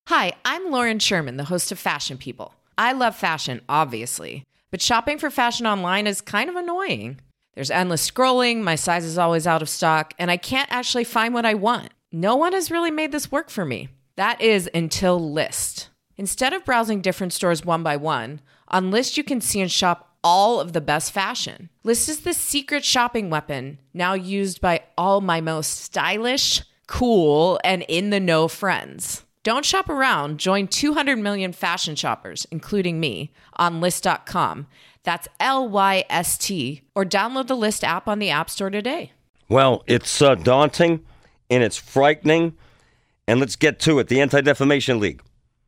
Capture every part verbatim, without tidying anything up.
Hi, I'm Lauren Sherman, the host of Fashion People. I love fashion, obviously, but shopping for fashion online is kind of annoying. There's endless scrolling, my size is always out of stock, and I can't actually find what I want. No one has really made this work for me. That is until Lyst. Instead of browsing different stores one by one, on Lyst you can see and shop all of the best fashion. Lyst is the secret shopping weapon, now used by all my most stylish, cool, and in-the-know friends. Don't shop around. Join two hundred million fashion shoppers, including me, on Lyst dot com. That's L Y S T. Or download the Lyst app on the App Store today. Well, it's uh, daunting and it's frightening. And let's get to it. The Anti-Defamation League.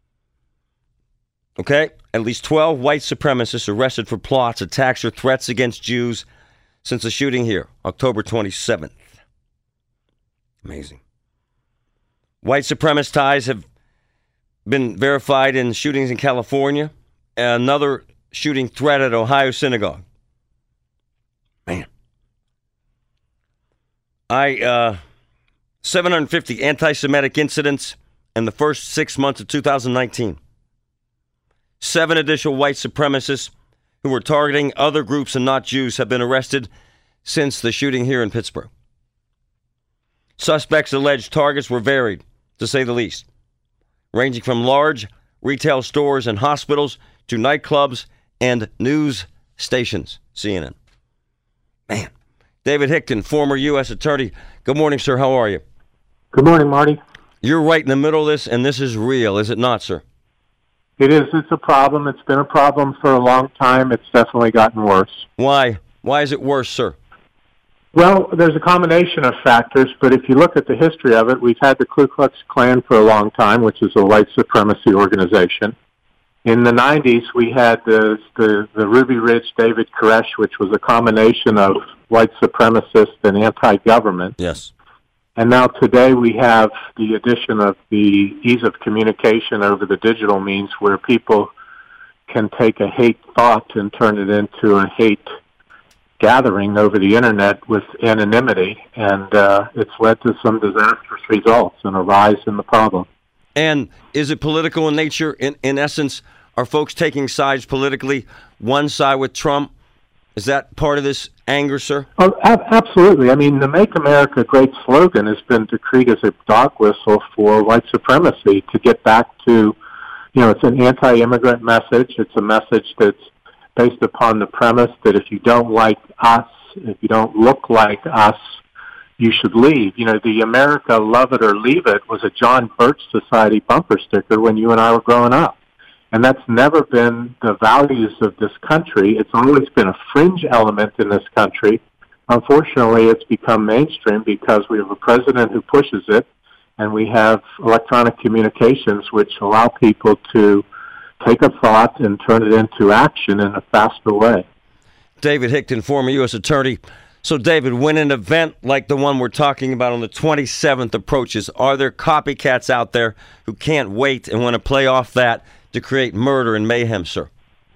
Okay? At least twelve white supremacists arrested for plots, attacks, or threats against Jews since the shooting here, October twenty-seventh. Amazing. White supremacist ties have been verified in shootings in California. Another shooting threat at Ohio synagogue. Man. I, uh, seven hundred fifty anti-Semitic incidents in the first six months of two thousand nineteen. Seven additional white supremacists who were targeting other groups and not Jews have been arrested since the shooting here in Pittsburgh. Suspects' alleged targets were varied, to say the least, ranging from large retail stores and hospitals to nightclubs and news stations, C N N. Man. David Hickton, former U S attorney. Good morning, sir. How are you? Good morning, Marty. You're right in the middle of this, and this is real, is it not, sir? It is. It's a problem. It's been a problem for a long time. It's definitely gotten worse. Why? Why is it worse, sir? Well, there's a combination of factors, but if you look at the history of it, we've had the Ku Klux Klan for a long time, which is a white supremacy organization. In the nineties, we had the, the, the Ruby Ridge David Koresh, which was a combination of white supremacists and anti-government. Yes. And now today we have the addition of the ease of communication over the digital means where people can take a hate thought and turn it into a hate gathering over the internet with anonymity, and uh, it's led to some disastrous results and a rise in the problem. And is it political in nature? In, in essence, are folks taking sides politically? One side with Trump? Is that part of this anger, sir? Oh, ab- absolutely. I mean, the Make America Great slogan has been decreed as a dog whistle for white supremacy to get back to, you know, it's an anti-immigrant message. It's a message that's based upon the premise that if you don't like us, if you don't look like us, you should leave. You know, the America Love It or Leave It was a John Birch Society bumper sticker when you and I were growing up. And that's never been the values of this country. It's always been a fringe element in this country. Unfortunately, it's become mainstream because we have a president who pushes it, and we have electronic communications which allow people to take a thought and turn it into action in a faster way. David Hickton, former U S attorney. So, David, when an event like the one we're talking about on the twenty-seventh approaches, are there copycats out there who can't wait and want to play off that to create murder and mayhem, sir?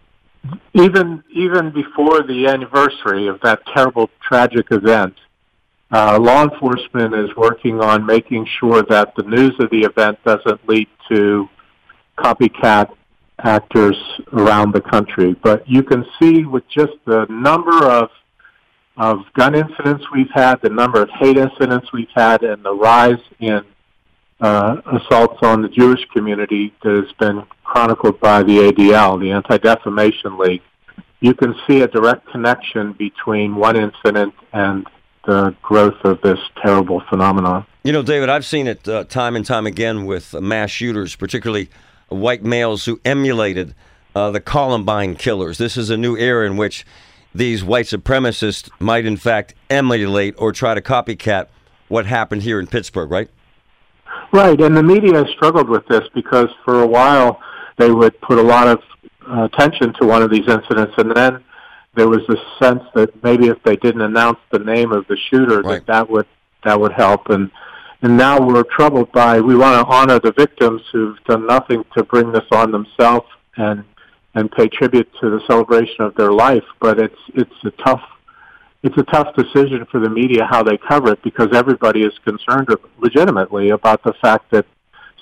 Even even before the anniversary of that terrible, tragic event, uh, law enforcement is working on making sure that the news of the event doesn't lead to copycat actors around the country. But you can see with just the number of of gun incidents we've had, the number of hate incidents we've had, and the rise in uh, assaults on the Jewish community that has been chronicled by the A D L, the Anti-Defamation League, you can see a direct connection between one incident and the growth of this terrible phenomenon. You know, David, I've seen it uh, time and time again with uh, mass shooters, particularly white males who emulated uh, the Columbine killers. This is a new era in which these white supremacists might, in fact, emulate or try to copycat what happened here in Pittsburgh, right? Right, and the media has struggled with this because for a while they would put a lot of uh, attention to one of these incidents, and then there was a sense that maybe if they didn't announce the name of the shooter, right, that that would that would help. And and now we're troubled by, we want to honor the victims who've done nothing to bring this on themselves and and pay tribute to the celebration of their life. But it's it's a tough it's a tough decision for the media how they cover it, because everybody is concerned legitimately about the fact that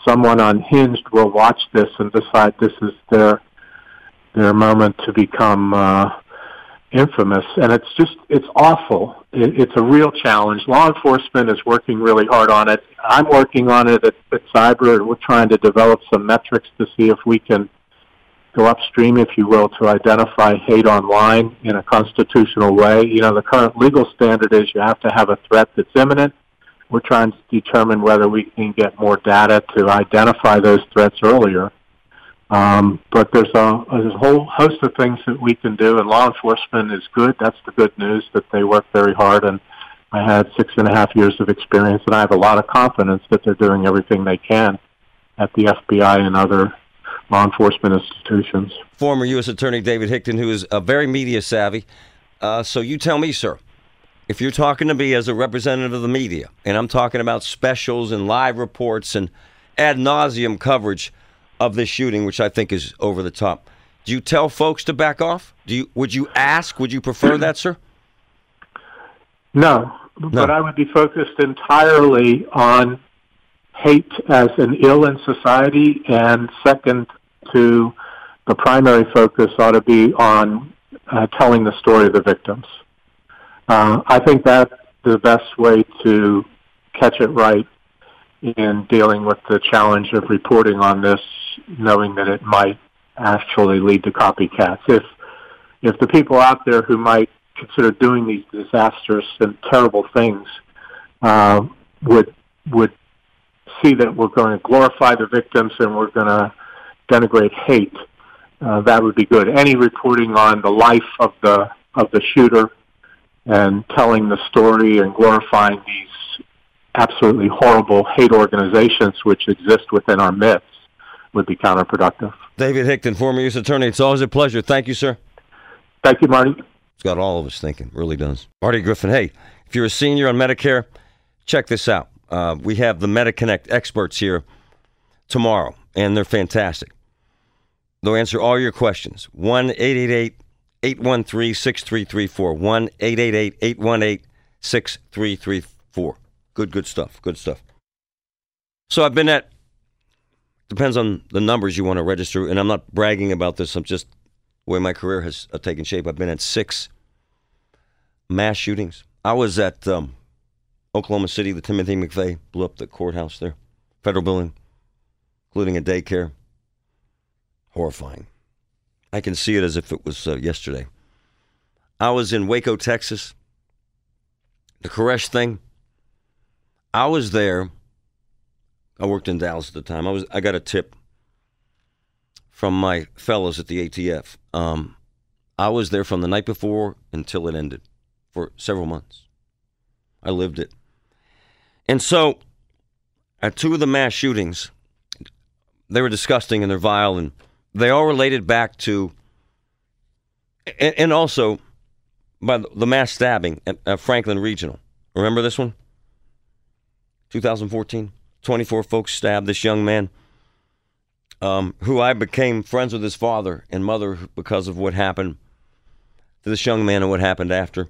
someone unhinged will watch this and decide this is their their moment to become uh, infamous. And it's just, it's awful. It, it's a real challenge. Law enforcement is working really hard on it. I'm working on it at, at Cyber, and we're trying to develop some metrics to see if we can go upstream, if you will, to identify hate online in a constitutional way. You know, the current legal standard is you have to have a threat that's imminent. We're trying to determine whether we can get more data to identify those threats earlier. Um, but there's a, there's a whole host of things that we can do, and law enforcement is good. That's the good news, that they work very hard, and I had six and a half years of experience, and I have a lot of confidence that they're doing everything they can at the F B I and other law enforcement institutions. Former U S Attorney David Hickton, who is uh, very media savvy. Uh, so you tell me, sir, if you're talking to me as a representative of the media, and I'm talking about specials and live reports and ad nauseum coverage of this shooting, which I think is over the top, do you tell folks to back off? Do you? Would you ask? Would you prefer that, sir? No, no, but I would be focused entirely on hate as an ill in society, and second to the primary focus ought to be on uh, telling the story of the victims. Uh, I think that's the best way to catch it right in dealing with the challenge of reporting on this, knowing that it might actually lead to copycats. If if the people out there who might consider doing these disastrous and terrible things uh, would would see that we're going to glorify the victims and we're going to denigrate hate, uh, that would be good. Any reporting on the life of the of the shooter and telling the story and glorifying these absolutely horrible hate organizations which exist within our midst would be counterproductive. David Hickton, former U S Attorney, it's always a pleasure. Thank you, sir. Thank you, Marty. It's got all of us thinking, really does. Marty Griffin, hey, if you're a senior on Medicare, check this out. Uh, we have the MediConnect experts here tomorrow, and they're fantastic. They'll answer all your questions. one eight eight eight, eight one three, six three three four. one eight eight eight, eight one eight, six three three four. Good, good stuff. Good stuff. So I've been at, depends on the numbers you want to register, and I'm not bragging about this. I'm just, the way my career has uh, taken shape. I've been at six mass shootings. I was at um, Oklahoma City. The Timothy McVeigh blew up the courthouse there, federal building, including a daycare. Horrifying. I can see it as if it was uh, yesterday. I was in Waco, Texas. The Koresh thing. I was there. I worked in Dallas at the time. I was. I got a tip from my fellows at the A T F. Um, I was there from the night before until it ended for several months. I lived it. And so, at two of the mass shootings, they were disgusting and they're vile, and they all related back to, and, and also by the mass stabbing at, at Franklin Regional. Remember this one? two thousand fourteen, twenty-four folks stabbed this young man, um, who I became friends with his father and mother because of what happened to this young man and what happened after.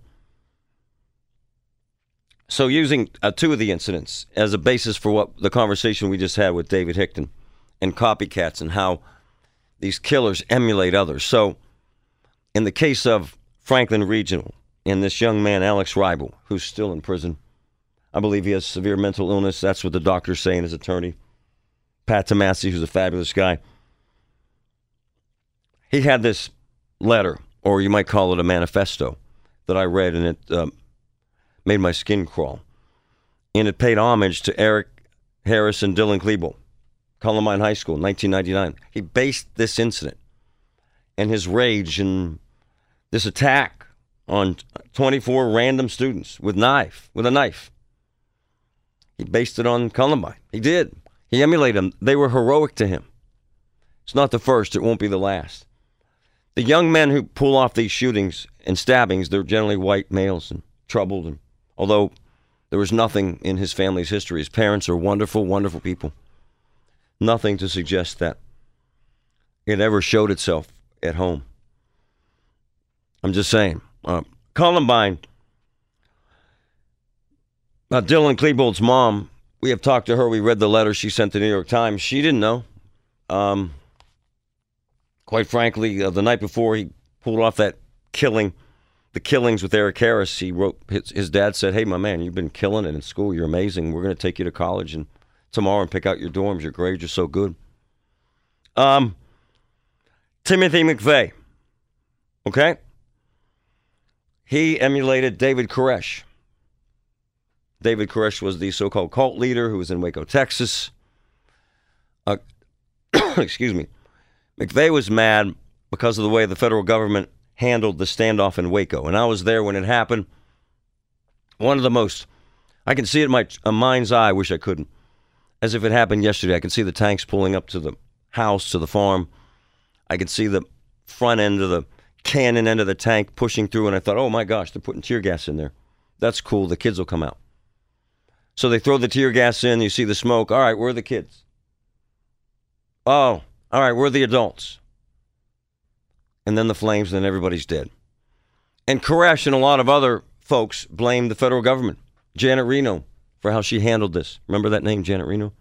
So using uh, two of the incidents as a basis for what the conversation we just had with David Hickton and copycats and how these killers emulate others. So in the case of Franklin Regional and this young man, Alex Reibel, who's still in prison, I believe he has severe mental illness. That's what the doctor's saying, his attorney. Pat Tomasi, who's a fabulous guy. He had this letter, or you might call it a manifesto, that I read, and it um, made my skin crawl. And it paid homage to Eric Harris and Dylan Klebold, Columbine High School, nineteen ninety-nine. He based this incident and his rage and this attack on twenty-four random students with knife, with a knife. He based it on Columbine. He did. He emulated them. They were heroic to him. It's not the first. It won't be the last. The young men who pull off these shootings and stabbings, they're generally white males and troubled. And although there was nothing in his family's history, his parents are wonderful, wonderful people. Nothing to suggest that it ever showed itself at home. I'm just saying. Uh, Columbine, uh, Dylan Klebold's mom We have talked to her. We read the letter she sent to the New York Times. She didn't know. Um, quite frankly, uh, the night before he pulled off that killing, the killings with Eric Harris, he wrote, his, his dad said, hey, my man, you've been killing it in school. You're amazing. We're going to take you to college and tomorrow and pick out your dorms. Your grades are so good. Um, Timothy McVeigh, okay? He emulated David Koresh. David Koresh was the so-called cult leader who was in Waco, Texas. Uh, excuse me. McVeigh was mad because of the way the federal government handled the standoff in Waco. And I was there when it happened. One of the most, I can see it in my uh, mind's eye, I wish I couldn't, as if it happened yesterday. I can see the tanks pulling up to the house, to the farm. I could see the front end of the cannon end of the tank pushing through, and I thought, oh my gosh, they're putting tear gas in there. That's cool. The kids will come out. So they throw the tear gas in. You see the smoke. All right, where are the kids? Oh, all right, where are the adults? And then the flames, and then everybody's dead. And Koresh and a lot of other folks blame the federal government, Janet Reno, for how she handled this. Remember that name, Janet Reno?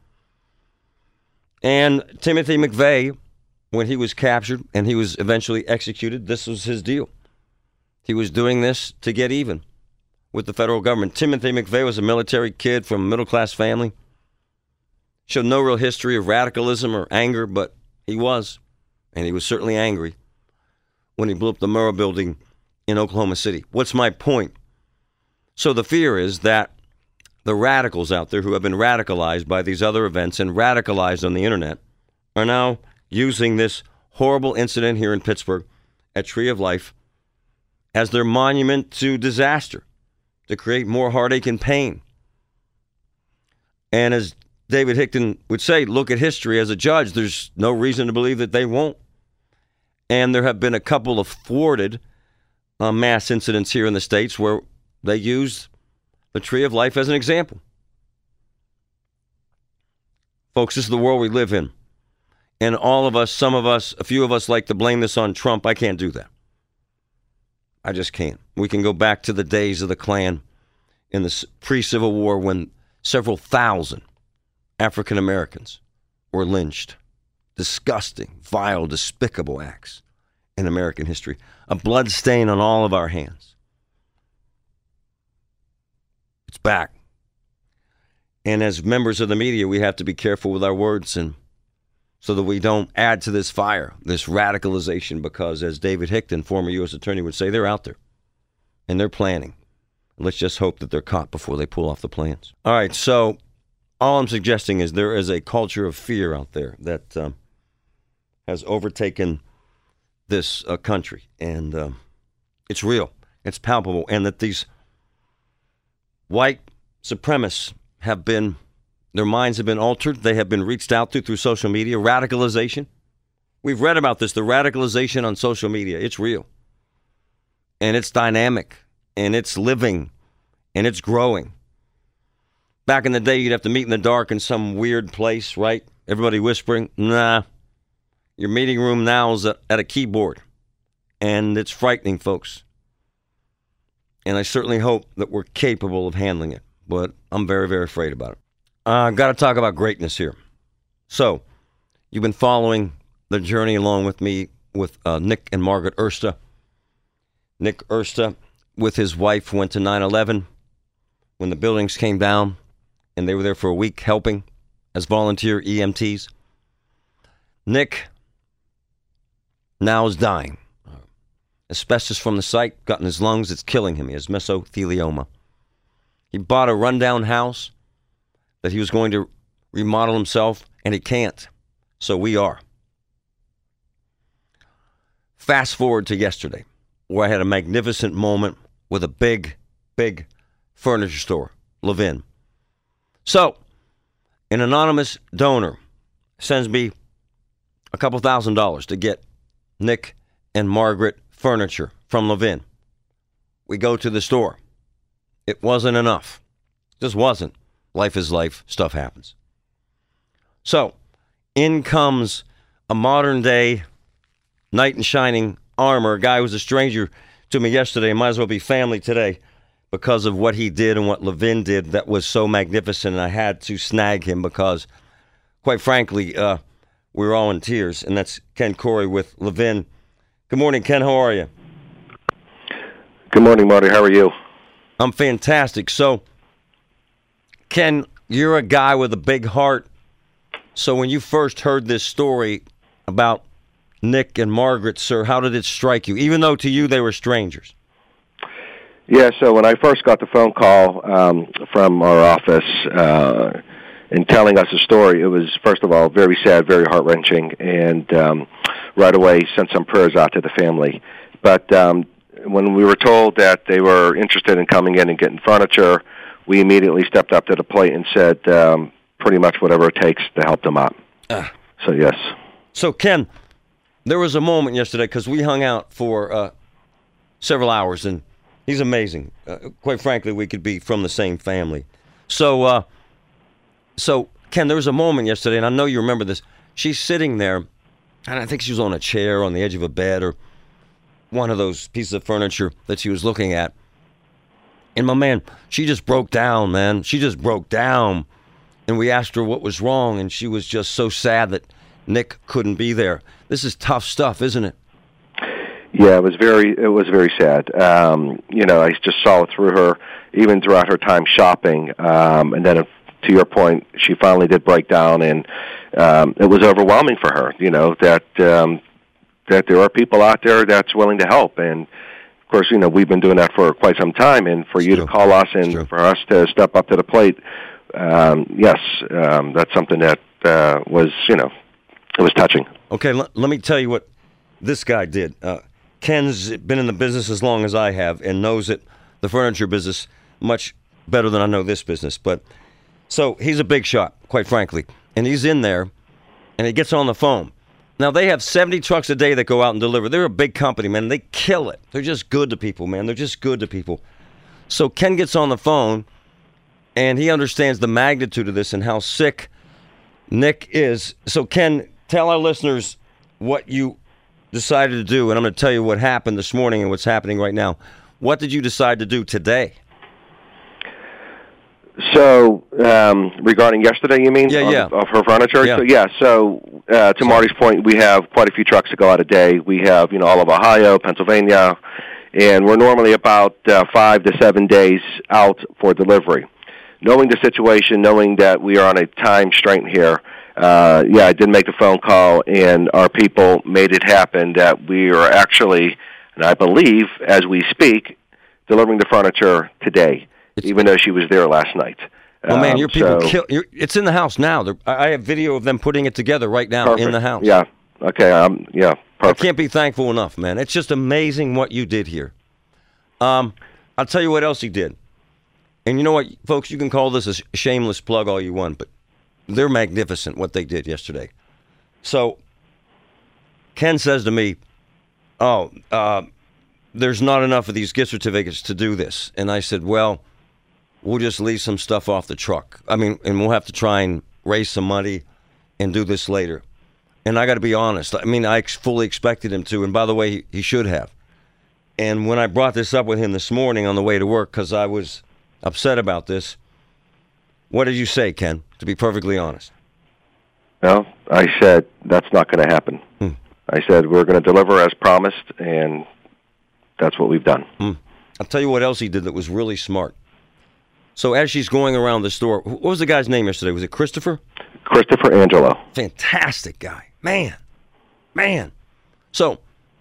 And Timothy McVeigh, when he was captured and he was eventually executed, this was his deal. He was doing this to get even with the federal government. Timothy McVeigh was a military kid from a middle-class family. Showed no real history of radicalism or anger, but he was. And he was certainly angry when he blew up the Murrah building in Oklahoma City. What's my point? So the fear is that the radicals out there who have been radicalized by these other events and radicalized on the internet are now using this horrible incident here in Pittsburgh at Tree of Life as their monument to disaster, to create more heartache and pain. And as David Hickton would say, look at history as a judge. There's no reason to believe that they won't. And there have been a couple of thwarted uh, mass incidents here in the States where they used the Tree of Life as an example. Folks, this is the world we live in. And all of us, some of us, a few of us like to blame this on Trump. I can't do that. I just can't. We can go back to the days of the Klan in the pre-Civil War when several thousand African Americans were lynched. Disgusting, vile, despicable acts in American history. A blood stain on all of our hands. It's back. And as members of the media, we have to be careful with our words and so that we don't add to this fire, this radicalization, because as David Hickton, former U S attorney, would say, they're out there and they're planning. Let's just hope that they're caught before they pull off the plans. All right, so all I'm suggesting is there is a culture of fear out there that um, has overtaken this uh, country, and um, it's real, it's palpable, and that these white supremacists have been, their minds have been altered. They have been reached out to through social media. Radicalization. We've read about this, the radicalization on social media. It's real. And it's dynamic. And it's living. And it's growing. Back in the day, you'd have to meet in the dark in some weird place, right? Everybody whispering. Nah. Your meeting room now is at a keyboard. And it's frightening, folks. And I certainly hope that we're capable of handling it. But I'm very, very afraid about it. I've uh, got to talk about greatness here. So, you've been following the journey along with me with uh, Nick and Margaret Ersta. Nick Ersta, with his wife, went to nine eleven when the buildings came down, and they were there for a week helping as volunteer E M Ts. Nick now is dying. Asbestos from the site got in his lungs. It's killing him. He has mesothelioma. He bought a rundown house that he was going to remodel himself, and he can't. So we are. Fast forward to yesterday, where I had a magnificent moment with a big, big furniture store, Levin. So, an anonymous donor sends me a couple thousand dollars to get Nick and Margaret furniture from Levin. We go to the store. It wasn't enough. Just wasn't. Life is life. Stuff happens. So, in comes a modern-day knight in shining armor, a guy who was a stranger to me yesterday, might as well be family today, because of what he did and what Levin did that was so magnificent. And I had to snag him because, quite frankly, uh, we were all in tears. And that's Ken Corey with Levin. Good morning, Ken. How are you? Good morning, Marty. How are you? I'm fantastic. So, Ken, you're a guy with a big heart. So when you first heard this story about Nick and Margaret, sir, how did it strike you, even though to you they were strangers? Yeah, so when I first got the phone call um, from our office uh, in telling us the story, it was, first of all, very sad, very heart-wrenching, and um, right away sent some prayers out to the family. But um, when we were told that they were interested in coming in and getting furniture, we immediately stepped up to the plate and said um, pretty much whatever it takes to help them out. Uh, so, yes. So, Ken, there was a moment yesterday, because we hung out for uh, several hours, and he's amazing. Uh, quite frankly, we could be from the same family. So, uh, so Ken, there was a moment yesterday, and I know you remember this. She's sitting there, and I think she was on a chair on the edge of a bed or one of those pieces of furniture that she was looking at. And my man, she just broke down, man. She just broke down. And we asked her what was wrong, and she was just so sad that Nick couldn't be there. This is tough stuff, isn't it? Yeah, it was very, it was very sad. Um, you know, I just saw it through her, even throughout her time shopping. Um, and then, if, to your point, she finally did break down, and um, it was overwhelming for her. You know that um, that there are people out there that's willing to help, and of course, you know, we've been doing that for quite some time. And for it's you true. to call us and for us to step up to the plate, um, yes, um, that's something that uh, was, you know, it was touching. Okay, l- let me tell you what this guy did. Uh, Ken's been in the business as long as I have and knows it, the furniture business, much better than I know this business. But so he's a big shot, quite frankly. And he's in there, and he gets on the phone. Now, they have seventy trucks a day that go out and deliver. They're a big company, man. They kill it. They're just good to people, man. They're just good to people. So Ken gets on the phone, and he understands the magnitude of this and how sick Nick is. So, Ken, tell our listeners what you decided to do, and I'm going to tell you what happened this morning and what's happening right now. What did you decide to do today? So, um, regarding yesterday, you mean? Yeah, of, yeah. Of her furniture? Yeah. So, yeah, so uh, to Marty's point, we have quite a few trucks that go out a day. We have, you know, all of Ohio, Pennsylvania, and we're normally about uh, five to seven days out for delivery. Knowing the situation, knowing that we are on a time strain here, uh, yeah, I did make the phone call, and our people made it happen that we are actually, and I believe, as we speak, delivering the furniture today. It's, even though she was there last night. Oh, um, man, your people so, kill. You're, it's in the house now. They're, I have video of them putting it together right now perfect. in the house. Yeah. Okay. Um. Yeah. Perfect. I can't be thankful enough, man. It's just amazing what you did here. Um, I'll tell you what else he did. And you know what, folks? You can call this a shameless plug all you want, but they're magnificent what they did yesterday. So Ken says to me, "Oh, uh, there's not enough of these gift certificates to do this," and I said, "Well, we'll just leave some stuff off the truck. I mean, and we'll have to try and raise some money and do this later." And I got to be honest. I mean, I fully expected him to. And by the way, he, he should have. And when I brought this up with him this morning on the way to work, because I was upset about this, what did you say, Ken, to be perfectly honest? Well, I said, that's not going to happen. Hmm. I said, we're going to deliver as promised, and that's what we've done. Hmm. I'll tell you what else he did that was really smart. So as she's going around the store, what was the guy's name yesterday? Was it Christopher? Christopher Angelo. Fantastic guy. Man. Man. So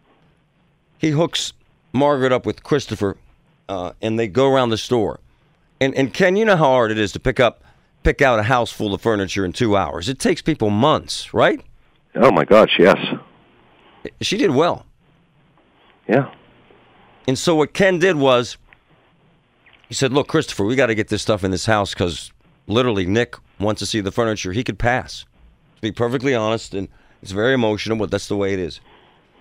he hooks Margaret up with Christopher, uh, and they go around the store. And, and Ken, you know how hard it is to pick up, pick out a house full of furniture in two hours. It takes people months, right? Oh, my gosh, yes. She did well. Yeah. And so what Ken did was, he said, "Look, Christopher, we got to get this stuff in this house because literally Nick wants to see the furniture. He could pass." To be perfectly honest, and it's very emotional, but that's the way it is.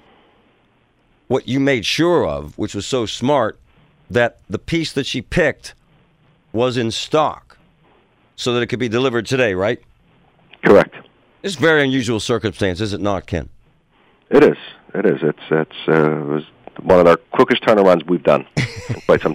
What you made sure of, which was so smart, that the piece that she picked was in stock so that it could be delivered today, right? Correct. It's a very unusual circumstance, is it not, Ken? It is. It is. It's, it's uh, it was one of our quickest turnarounds we've done in quite some time.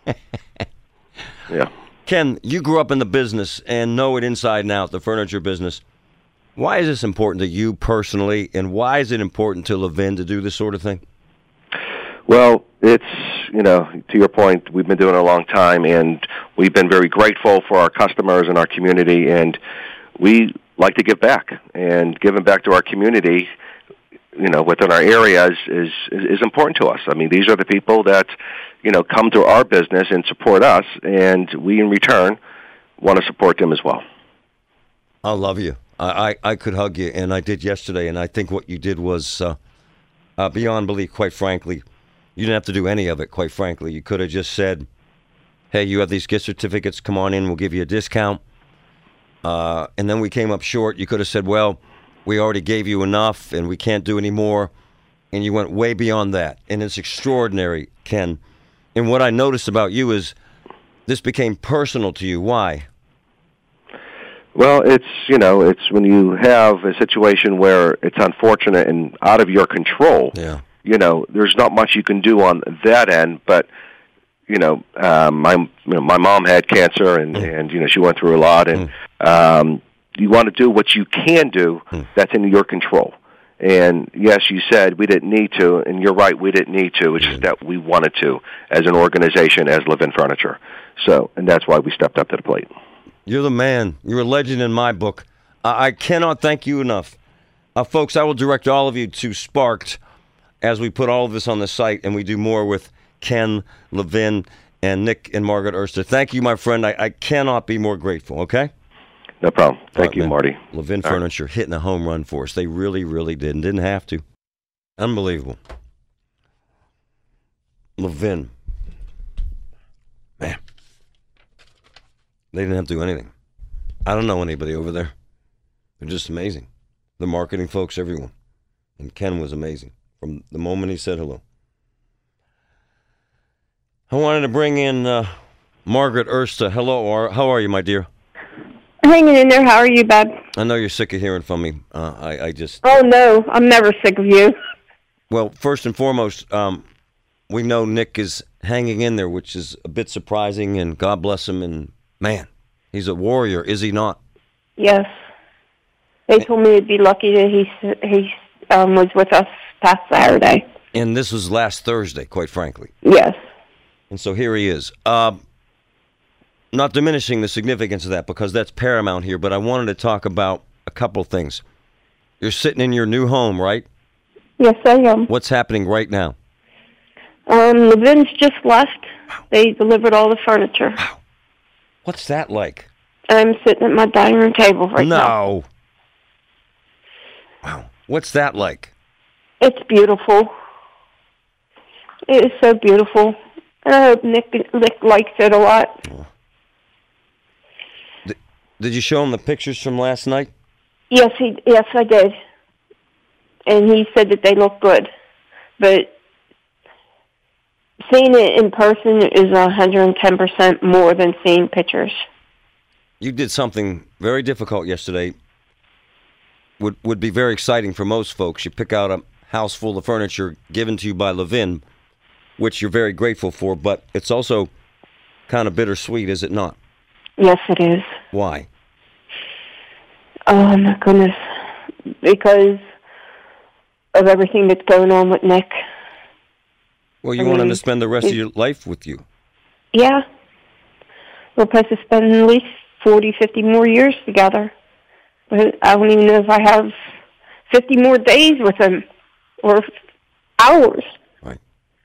Yeah. Ken, you grew up in the business and know it inside and out, the furniture business. Why is this important to you personally, and why is it important to Levin to do this sort of thing? Well, it's, you know, to your point, we've been doing it a long time, and we've been very grateful for our customers and our community, and we like to give back. And giving back to our community, you know, within our area is, is, is important to us. I mean, these are the people that, you know, come to our business and support us, and we, in return, want to support them as well. I love you. I, I, I could hug you, and I did yesterday, and I think what you did was uh, uh, beyond belief, quite frankly. You didn't have to do any of it, quite frankly. You could have just said, hey, you have these gift certificates, come on in, we'll give you a discount. Uh, and then we came up short. You could have said, well, we already gave you enough, and we can't do any more. And you went way beyond that. And it's extraordinary, Ken. And what I noticed about you is this became personal to you. Why? Well, it's, you know, it's when you have a situation where it's unfortunate and out of your control. Yeah. You know, there's not much you can do on that end, but, you know, um, my you know, my mom had cancer, and, mm. and, you know, she went through a lot, and mm. um, you want to do what you can do mm. that's in your control. And, yes, you said we didn't need to, and you're right, we didn't need to. It's mm. just that we wanted to as an organization, as Levin Furniture. So, and that's why we stepped up to the plate. You're the man. You're a legend in my book. I, I cannot thank you enough. Uh, folks, I will direct all of you to Sparked as we put all of this on the site, and we do more with Ken, Levin, and Nick and Margaret Erster. Thank you, my friend. I, I cannot be more grateful, okay? No problem. Thank right, you, man. Marty. Levin all Furniture right. hitting a home run for us. They really, really did, and didn't have to. Unbelievable. Levin. Man. They didn't have to do anything. I don't know anybody over there. They're just amazing. The marketing folks, everyone. And Ken was amazing from the moment he said hello. I wanted to bring in uh, Margaret Erster. Hello, Ar- how are you, my dear? Hanging in there. How are you, bud? I know you're sick of hearing from me. Uh, I, I just... Oh, no. I'm never sick of you. Well, first and foremost, um, we know Nick is hanging in there, which is a bit surprising, and God bless him, and man, he's a warrior, is he not? Yes. They told me to be lucky that he, he um, was with us past Saturday. And this was last Thursday, quite frankly. Yes. And so here he is. Uh, not diminishing the significance of that, because that's paramount here, but I wanted to talk about a couple things. You're sitting in your new home, right? Yes, I am. What's happening right now? Um, Levin's just left. Wow. They delivered all the furniture. Wow. What's that like? I'm sitting at my dining room table right no. now. No. Wow. What's that like? It's beautiful. It is so beautiful. And I hope Nick, Nick likes it a lot. Oh. Did, did you show him the pictures from last night? Yes, he. Yes, I did. And he said that they look good. But seeing it in person is one hundred ten percent more than seeing pictures. You did something very difficult yesterday. Would would be very exciting for most folks. You pick out a house full of furniture given to you by Levin, which you're very grateful for, but it's also kind of bittersweet, is it not? Yes, it is. Why? Oh, my goodness. Because of everything that's going on with Nick. Well, you I want mean, him to spend the rest of your life with you. Yeah. We're supposed to spend at least forty, fifty more years together. But I don't even know if I have fifty more days with him or hours. Right.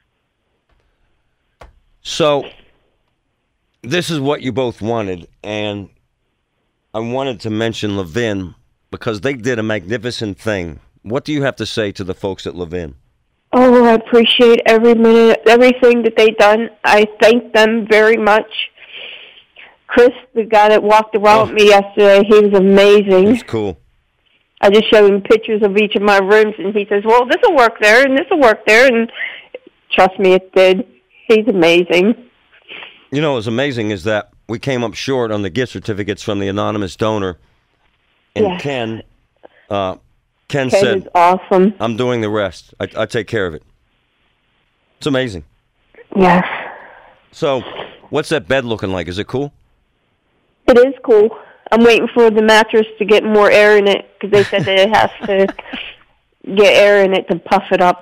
So, this is what you both wanted, and I wanted to mention Levin because they did a magnificent thing. What do you have to say to the folks at Levin? Oh, I appreciate every minute, everything that they've done. I thank them very much. Chris, the guy that walked around oh. with me yesterday, he was amazing. That's cool. I just showed him pictures of each of my rooms, and he says, well, this will work there, and this will work there, and trust me, it did. He's amazing. You know, what's amazing is that we came up short on the gift certificates from the anonymous donor, and yes. Ken, uh, Ken, Ken said, is awesome. I'm doing the rest. I, I take care of it. It's amazing. Yes. So, What's that bed looking like? Is it cool? It is cool. I'm waiting for the mattress to get more air in it because they said that it has to get air in it to puff it up.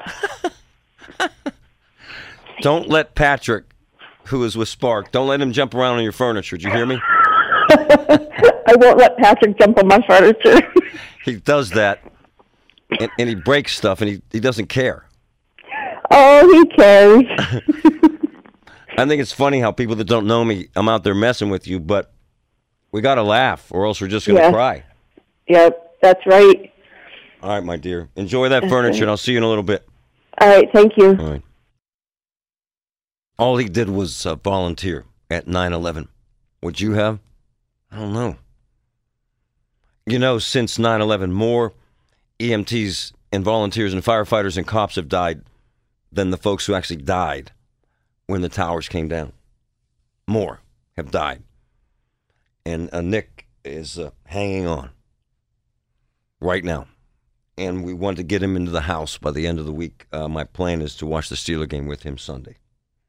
Don't let Patrick, who is with Spark, don't let him jump around on your furniture. Did you hear me? I won't let Patrick jump on my furniture. He does that, and, and he breaks stuff, and he, he doesn't care. Oh, he cares. I think it's funny how people that don't know me, I'm out there messing with you, but we got to laugh, or else we're just going to yeah. cry. Yep, that's right. All right, my dear. Enjoy that furniture, and I'll see you in a little bit. All right, thank you. All right. All he did was uh, volunteer at nine eleven. Would you have? I don't know. You know, since nine eleven, more E M Ts and volunteers and firefighters and cops have died than the folks who actually died when the towers came down. More have died. And uh, Nick is uh, hanging on right now. And we want to get him into the house by the end of the week. Uh, my plan is to watch the Steeler game with him Sunday.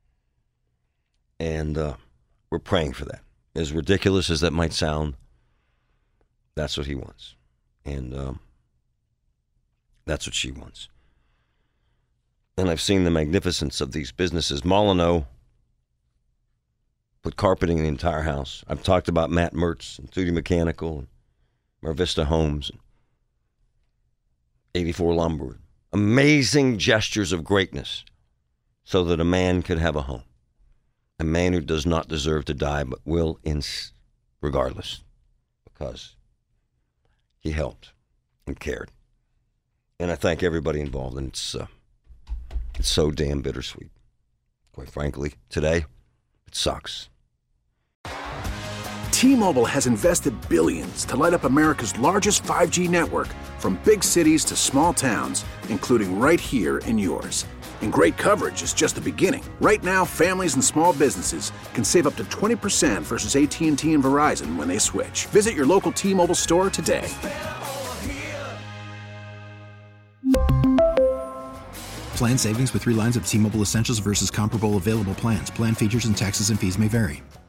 And uh, we're praying for that. As ridiculous as that might sound, that's what he wants. And um, that's what she wants. And I've seen the magnificence of these businesses. Molyneux put carpeting in the entire house. I've talked about Matt Mertz and Thudi Mechanical and Marvista Homes and eighty-four Lumber. Amazing gestures of greatness so that a man could have a home. A man who does not deserve to die but will in regardless because he helped and cared. And I thank everybody involved, and it's, uh, it's so damn bittersweet. Quite frankly, today, it sucks. T-Mobile has invested billions to light up America's largest five G network, from big cities to small towns, including right here in yours. And great coverage is just the beginning. Right now, families and small businesses can save up to twenty percent versus A T and T and Verizon when they switch. Visit your local T-Mobile store today. Plan savings with three lines of T-Mobile Essentials versus comparable available plans. Plan features and taxes and fees may vary.